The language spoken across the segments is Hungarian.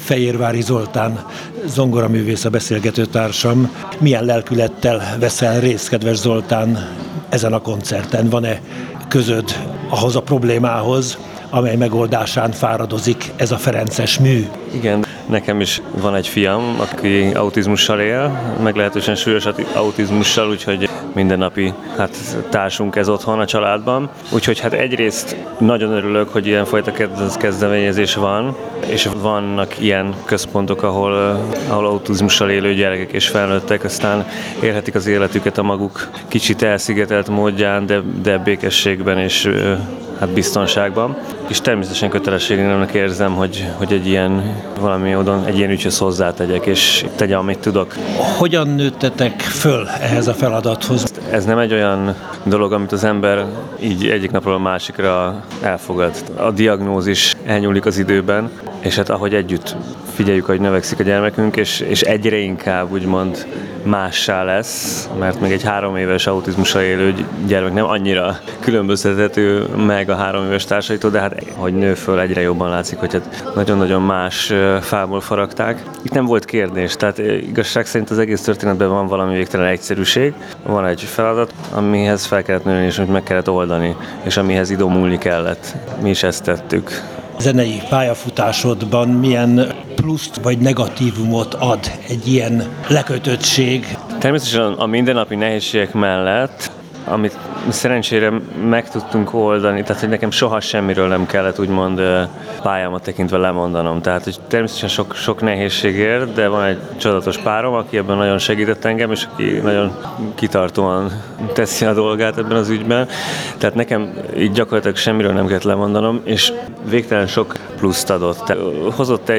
Fejérváry Zoltán, zongoraművész a beszélgető társam. Milyen lelkülettel veszel részt, kedves Zoltán, ezen a koncerten? Van-e közöd ahhoz a problémához, amely megoldásán fáradozik ez a ferences mű? Igen, nekem is van egy fiam, aki autizmussal él, meglehetősen súlyos autizmussal, úgyhogy mindennapi társunk ez otthon a családban. Úgyhogy egyrészt nagyon örülök, hogy ilyenfajta kezdeményezés van, és vannak ilyen központok, ahol autizmussal élő gyerekek és felnőttek aztán élhetik az életüket a maguk kicsit elszigetelt módján, de békességben és biztonságban. És természetesen kötelességemnek érzem, hogy egy ilyen valami módon egy ilyen ügyhöz hozzátegyek, és tegyem, amit tudok. Hogyan nőttetek föl ehhez a feladathoz? Ez nem egy olyan dolog, amit az ember így egyik napról a másikra elfogad. A diagnózis elnyúlik az időben, és ahogy együtt figyeljük, hogy növekszik a gyermekünk, és egyre inkább úgymond mássá lesz, mert még egy 3 éves autizmussal élő gyermek nem annyira különböztethető meg a 3 éves társaitól, de hogy nő föl, egyre jobban látszik, hogy nagyon-nagyon más fából faragták. Itt nem volt kérdés, tehát igazság szerint az egész történetben van valami végtelen egyszerűség, van egy feladat, amihez fel kellett nőni, és meg kellett oldani, és amihez idomulni kellett. Mi is ezt tettük. Zenei pályafutásodban milyen pluszt vagy negatívumot ad egy ilyen lekötöttség? Természetesen a mindennapi nehézségek mellett, amit szerencsére meg tudtunk oldani, tehát hogy nekem soha semmiről nem kellett úgymond pályámat tekintve lemondanom. Tehát hogy természetesen sok nehézség ér, de van egy csodálatos párom, aki ebben nagyon segített engem, és aki nagyon kitartóan teszi a dolgát ebben az ügyben. Tehát nekem így gyakorlatilag semmiről nem kellett lemondanom, és végtelen sok pluszt adott. Hozott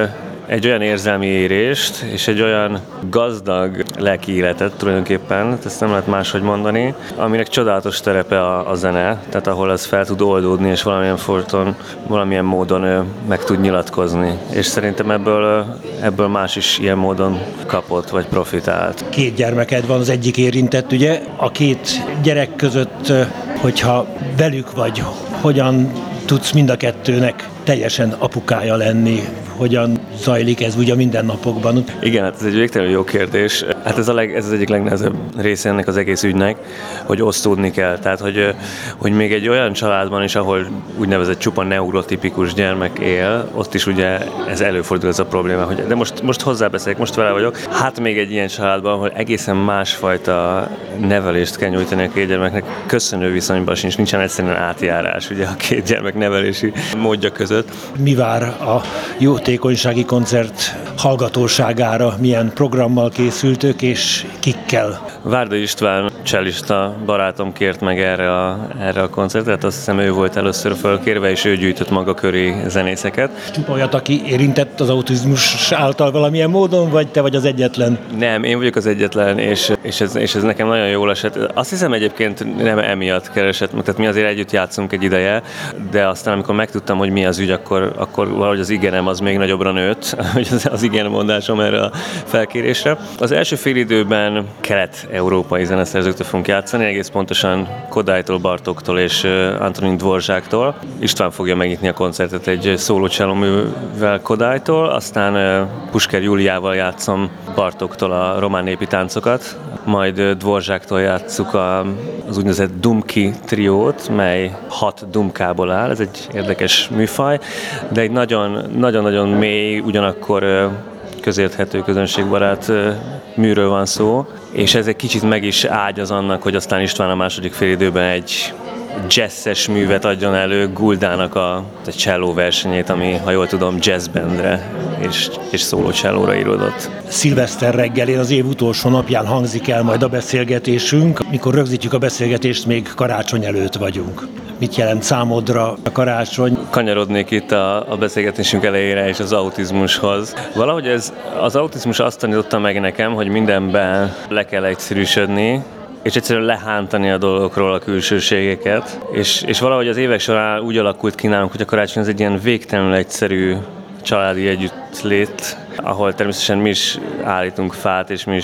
egy olyan érzelmi érést, és egy olyan gazdag lelki életet tulajdonképpen, ezt nem lehet máshogy mondani, aminek csodálatos terepe a zene, tehát ahol ez fel tud oldódni, és valamilyen módon meg tud nyilatkozni. És szerintem ebből más is ilyen módon kapott, vagy profitált. 2 gyermeked van, az egyik érintett, ugye? A 2 gyerek között, hogyha velük vagy, hogyan tudsz mind a 2-nek teljesen apukája lenni? Hogyan zajlik ez ugye a mindennapokban? Igen, ez egy végtelenül jó kérdés. Ez az egyik legnehezebb része ennek az egész ügynek, hogy osztódni kell. Tehát, hogy még egy olyan családban is, ahol úgynevezett csupa neurotipikus gyermek él, ott is ugye ez előfordul ez a probléma, hogy de most hozzábeszélek, most vele vagyok. Még egy ilyen családban, ahol egészen másfajta nevelést kell nyújtani a 2 gyermeknek, köszönő viszonyban sincs, nincsen egyszerűen átjárás ugye a 2 gyermek nevelési módja között. Mi vár a jótékonysági koncert hallgatóságára? Milyen programmal készültök és kikkel? Várda István csellista barátom kért meg erre a koncertet, azt hiszem ő volt először fölkérve, és ő gyűjtött maga köré zenészeket. Csupa olyat, aki érintett az autizmus által valamilyen módon, vagy te vagy az egyetlen? Nem, én vagyok az egyetlen, és ez nekem nagyon jól esett. Azt hiszem egyébként nem emiatt keresett, tehát mi azért együtt játszunk egy ideje, de aztán amikor megtudtam, hogy mi az ügy, akkor valahogy az igenem az még nagyobbra nőtt, hogy az igen mondásom erre a felkérésre. Az első fél időben kelet-európai zeneszerzőktől fogunk játszani, egész pontosan Kodálytól, Bartóktól és Antonin Dvorzsáktól. István fogja megnyitni a koncertet egy szólócsellóművel Kodálytól, aztán Pusker Júliával játszom Bartóktól a román népi táncokat, majd Dvorzsáktól játsszuk az úgynevezett Dumki triót, mely 6 dumkából áll, ez egy érdekes műfaj, de egy nagyon-nagyon mély, ugyanakkor közérthető, közönségbarát műről van szó, és ez egy kicsit meg is ágyaz annak, hogy aztán István a második félidőben egy jazzes művet adjon elő, Guldának a cselló versenyét, ami, ha jól tudom, jazzbandre és szóló csellóra íródott. Szilveszter reggelén, az év utolsó napján hangzik el majd a beszélgetésünk. Mikor rögzítjük a beszélgetést, még karácsony előtt vagyunk. Mit jelent számodra a karácsony? Kanyarodnék itt a beszélgetésünk elejére és az autizmushoz. Valahogy az autizmus azt tanította meg nekem, hogy mindenben le kell egyszerűsödni, és egyszerűen lehántani a dolgokról a külsőségeket. És valahogy az évek során úgy alakult ki nálunk, hogy a karácsony az egy ilyen végtelenül egyszerű családi együttlét, ahol természetesen mi is állítunk fát, és mi is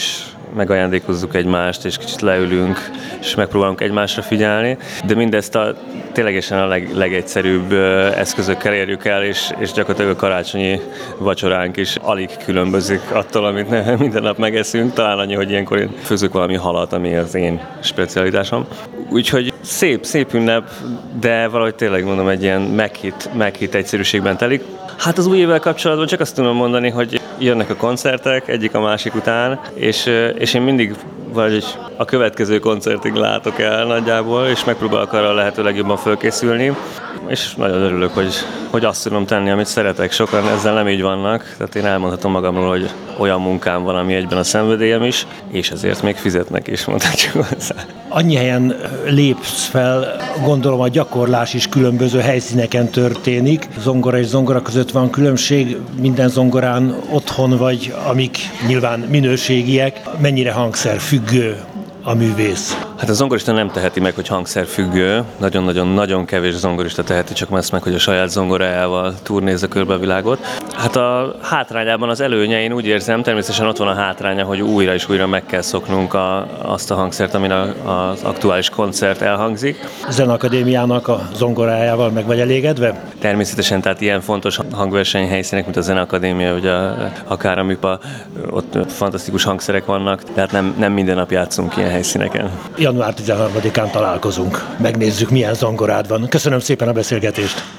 megajándékozzuk egymást, és kicsit leülünk, és megpróbálunk egymásra figyelni, de mindezt ténylegesen a legegyszerűbb eszközökkel érjük el, és gyakorlatilag a karácsonyi vacsoránk is alig különbözik attól, amit minden nap megeszünk. Talán annyi, hogy ilyenkor én főzök valami halat, ami az én specialitásom. Úgyhogy szép ünnep, de valahogy tényleg mondom, egy ilyen meghitt egyszerűségben telik. Hát az új évvel kapcsolatban csak azt tudom mondani, hogy jönnek a koncertek egyik a másik után, és én mindig vagy a következő koncertig látok el nagyjából, és megpróbálok arra a lehető legjobban fölkészülni, és nagyon örülök, hogy azt tudom tenni, amit szeretek. Sokan ezzel nem így vannak, tehát én elmondhatom magamról, hogy olyan munkám van, ami egyben a szenvedélyem is, és ezért még fizetnek is, mondhatjuk hozzá. Annyi helyen lépsz fel, gondolom a gyakorlás is különböző helyszíneken történik. Zongora és zongora között van különbség, minden zongorán otthon vagy, amik nyilván minőségiek. Mennyire hangszerfüggő a művész? Hát a zongorista nem teheti meg, hogy hangszerfüggő. Nagyon-nagyon kevés zongorista teheti csak ezt meg, hogy a saját zongorájával turnézze körbe a világot. Hát a hátrányában az előnye, én úgy érzem, természetesen ott van a hátránya, hogy újra és újra meg kell szoknunk azt a hangszert, amin az aktuális koncert elhangzik. Zeneakadémiának a zongorájával meg vagy elégedve? Természetesen, tehát ilyen fontos hangversenyhelyszínek, mint a Zeneakadémia, vagy akár a MIPA, ott fantasztikus hangszerek vannak, tehát nem minden nap játszunk ilyen helyszíneken. Január 13-án találkozunk. Megnézzük, milyen zongorád van. Köszönöm szépen a beszélgetést.